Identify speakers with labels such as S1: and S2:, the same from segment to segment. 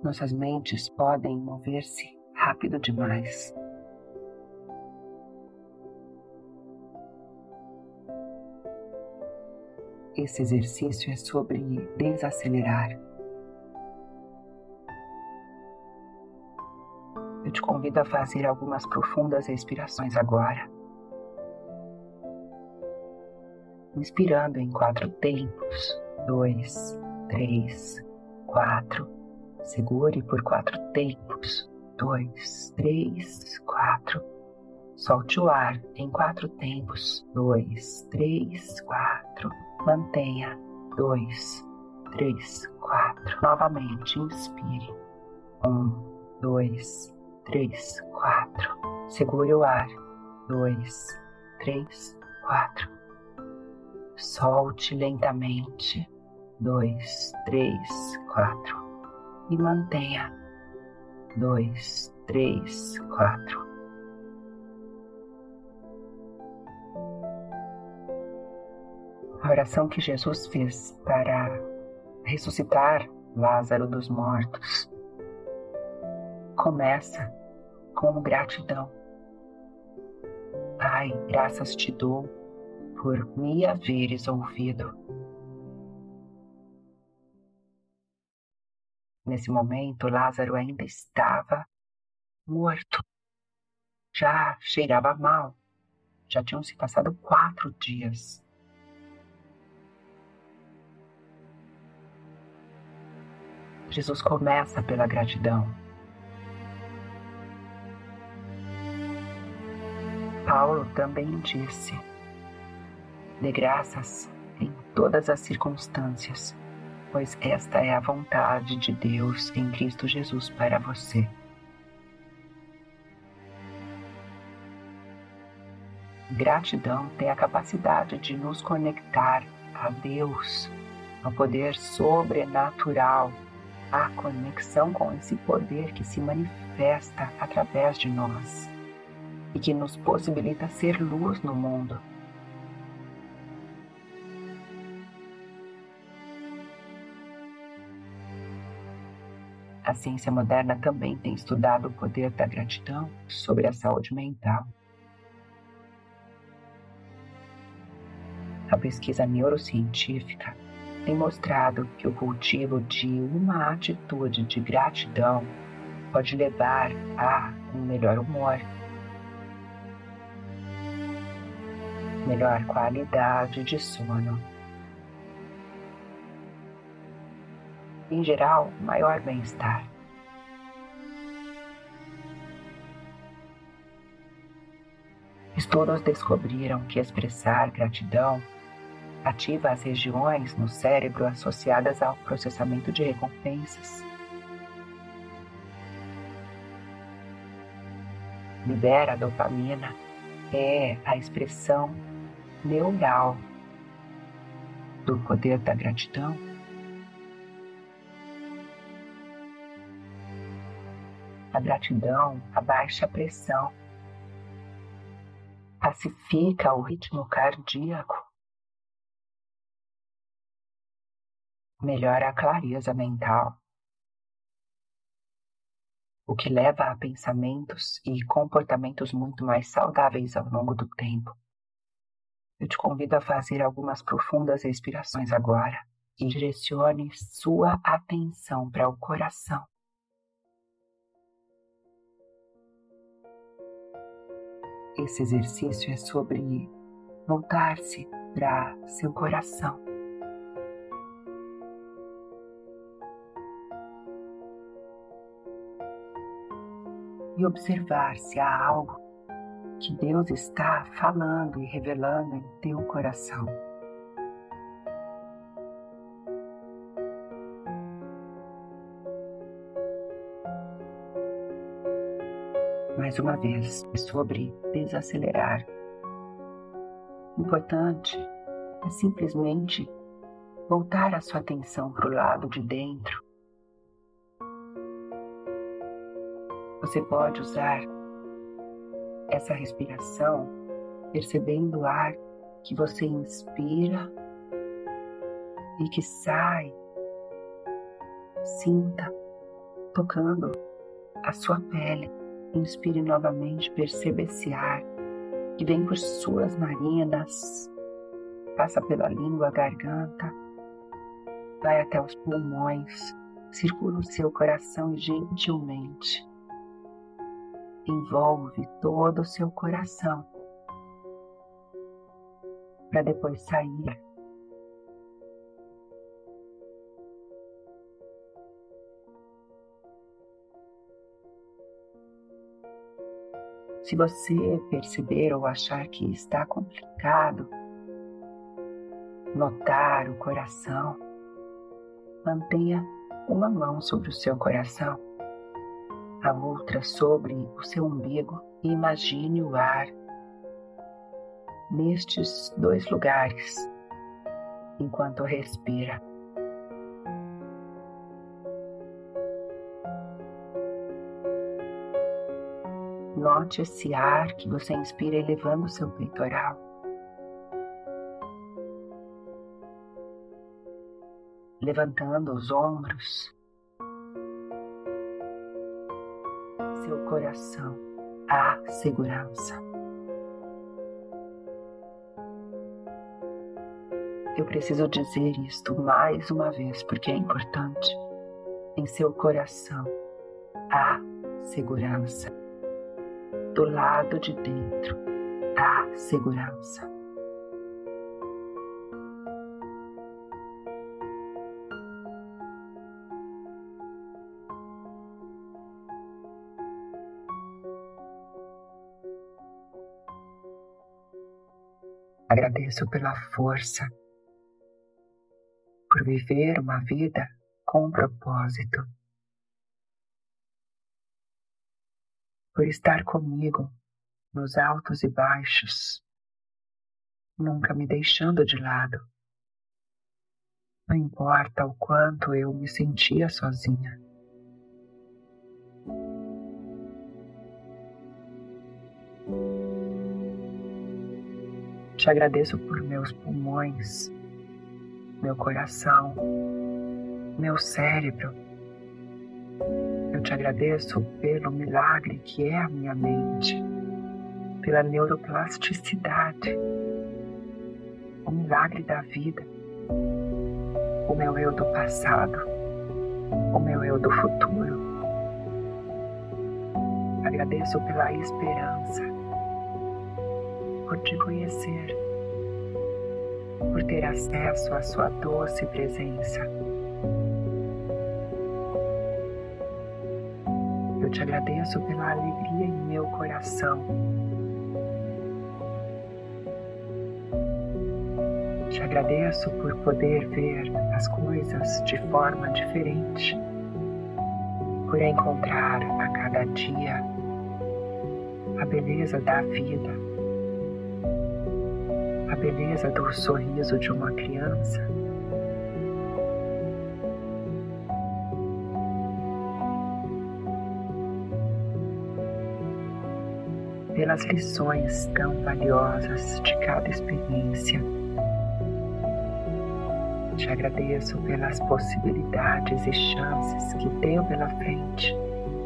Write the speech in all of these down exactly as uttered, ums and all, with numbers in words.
S1: Nossas mentes podem mover-se rápido demais. Esse exercício é sobre desacelerar. Eu te convido a fazer algumas profundas respirações agora. Inspirando em quatro tempos. Dois, três, quatro. Segure por quatro tempos. Dois, três, quatro. Solte o ar em quatro tempos. Dois, três, quatro. Mantenha. Dois, três, quatro. Novamente, inspire. Um, dois, três, quatro. Segure o ar. Dois, três, quatro. Solte lentamente. Dois, três, quatro. E mantenha. Dois, três, quatro. A oração que Jesus fez para ressuscitar Lázaro dos mortos começa com gratidão. Pai, graças te dou por me haveres ouvido. Nesse momento, Lázaro ainda estava morto. Já cheirava mal. Já tinham se passado quatro dias. Jesus começa pela gratidão. Paulo também disse: dê graças em todas as circunstâncias, pois esta é a vontade de Deus em Cristo Jesus para você. Gratidão tem a capacidade de nos conectar a Deus, ao poder sobrenatural, a conexão com esse poder que se manifesta através de nós e que nos possibilita ser luz no mundo. A ciência moderna também tem estudado o poder da gratidão sobre a saúde mental. A pesquisa neurocientífica tem mostrado que o cultivo de uma atitude de gratidão pode levar a um melhor humor, melhor qualidade de sono, em geral, maior bem-estar. Estudos descobriram que expressar gratidão ativa as regiões no cérebro associadas ao processamento de recompensas. Libera dopamina, é a expressão neural do poder da gratidão. A gratidão abaixa a pressão, pacifica o ritmo cardíaco, melhora a clareza mental, o que leva a pensamentos e comportamentos muito mais saudáveis ao longo do tempo. Eu te convido a fazer algumas profundas respirações agora e direcione sua atenção para o coração. Esse exercício é sobre voltar-se para seu coração. E observar se há algo que Deus está falando e revelando em teu coração. Mais uma vez, é sobre desacelerar. O importante é simplesmente voltar a sua atenção para o lado de dentro. Você pode usar essa respiração percebendo o ar que você inspira e que sai. Sinta tocando a sua pele. Inspire novamente, perceba esse ar que vem por suas narinas, passa pela língua, garganta, vai até os pulmões, circula o seu coração e gentilmente envolve todo o seu coração para depois sair. Se você perceber ou achar que está complicado notar o coração, mantenha uma mão sobre o seu coração, a outra sobre o seu umbigo e imagine o ar nestes dois lugares enquanto respira. Note esse ar que você inspira elevando o seu peitoral. Levantando os ombros. Seu coração, a segurança. Eu preciso dizer isto mais uma vez porque é importante. Em seu coração, a segurança. Do lado de dentro, a segurança. Agradeço pela força, por viver uma vida com um propósito, por estar comigo nos altos e baixos, nunca me deixando de lado. Não importa o quanto eu me sentia sozinha. Te agradeço por meus pulmões, meu coração, meu cérebro. Eu te agradeço pelo milagre que é a minha mente, pela neuroplasticidade, o milagre da vida, o meu eu do passado, o meu eu do futuro. Agradeço pela esperança, por te conhecer, por ter acesso à sua doce presença. Eu te agradeço pela alegria em meu coração. Te agradeço por poder ver as coisas de forma diferente, por encontrar a cada dia a beleza da vida, a beleza do sorriso de uma criança, pelas lições tão valiosas de cada experiência. Te agradeço pelas possibilidades e chances que tenho pela frente.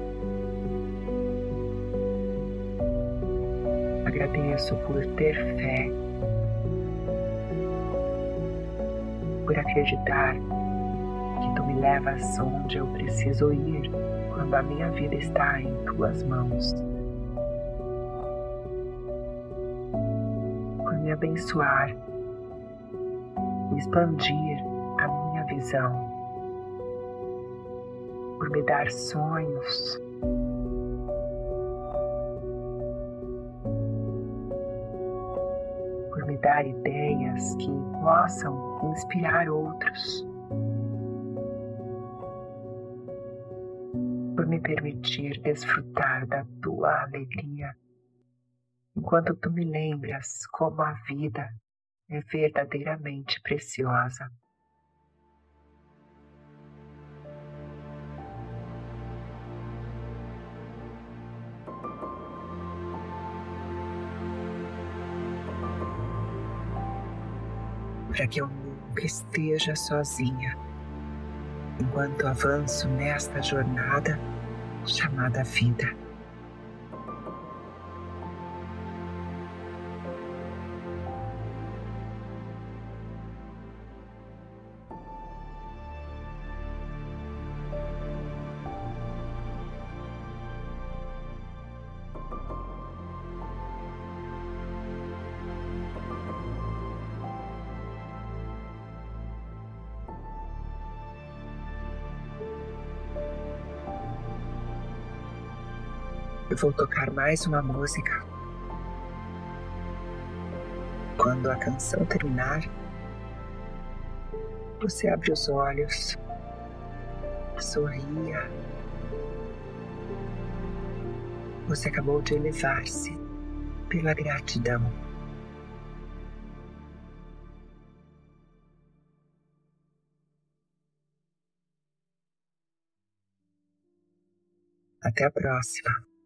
S1: Agradeço por ter fé, por acreditar que tu me levas onde eu preciso ir quando a minha vida está em tuas mãos. Por me abençoar e expandir a minha visão, por me dar sonhos, por me dar ideias que possam inspirar outros, por me permitir desfrutar da tua alegria, enquanto tu me lembras como a vida é verdadeiramente preciosa. Para que eu nunca esteja sozinha, enquanto avanço nesta jornada chamada vida. Eu vou tocar mais uma música. Quando a canção terminar, você abre os olhos, sorria. Você acabou de elevar-se pela gratidão. Até a próxima.